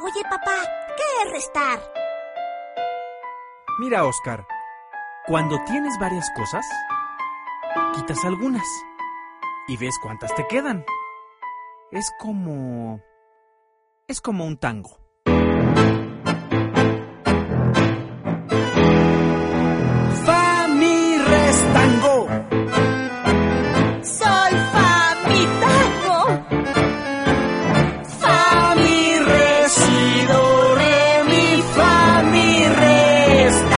Oye, papá, ¿qué es restar? Mira, Oscar, cuando tienes varias cosas, quitas algunas y ves cuántas te quedan. Es como un tango.